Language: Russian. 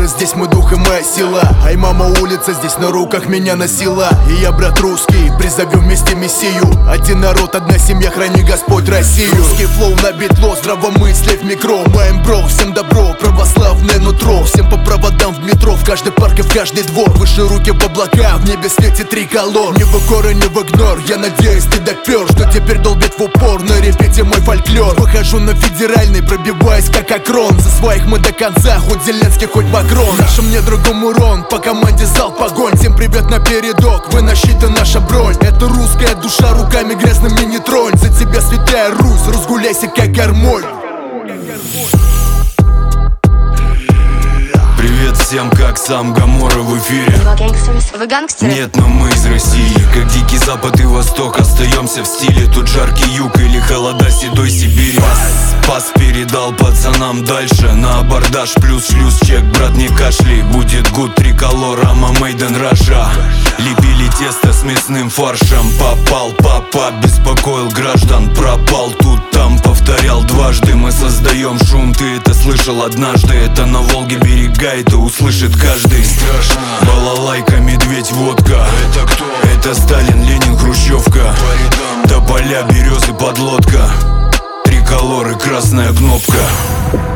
горы, здесь мой дух и моя сила. Ай, мама, улица здесь на руках меня носила. И я, брат русский, призовем вместе мессию. Один народ, одна семья, храни Господь Россию. Русский флоу на битло, здравомыслие в микро. Моим бро, всем добро, православное нутро. Всем по проводам в метро, в каждой парке, в каждый двор. Выше руки в облака, в небе светит триколор. Не в укор и не в игнор, я надеюсь, ты допер, что теперь долбит в упор. На репите мой фольклор. Выхожу на федеральный, пробиваясь как Акрон. За своих мы до конца, хоть Зеленский, хоть Макрон. Нашим мне другом урон, по команде залп огонь. Всем привет на передок, вы на щите наша бронь. Это русская душа, руками грязными не тронь. За тебя, святая Русь, разгуляйся как гармонь. Привет всем, как сам Гамора в эфире. Вы гангстеры? Нет, но мы из России. Как дикий запад и восток, остаемся в стиле. Тут жаркий юг или холода седой Сибири. Пас передал пацанам дальше. На абордаж плюс шлюз чек, брат, не кашляй. Будет гуд, триколор, ама мейден Раша. Лепили тесто с мясным фаршем. Попал, папа, беспокоил граждан. Пропал тут, там, повторял дважды. Мы создаем шум, ты это слышал однажды. Это на Волге берега, это услышит каждый. Страшно. Балалайка, медведь, водка. Это кто? Это Сталин, Ленин, Хрущевка. По рядам. Тополя, березы, подлодка. Триколор и красная кнопка.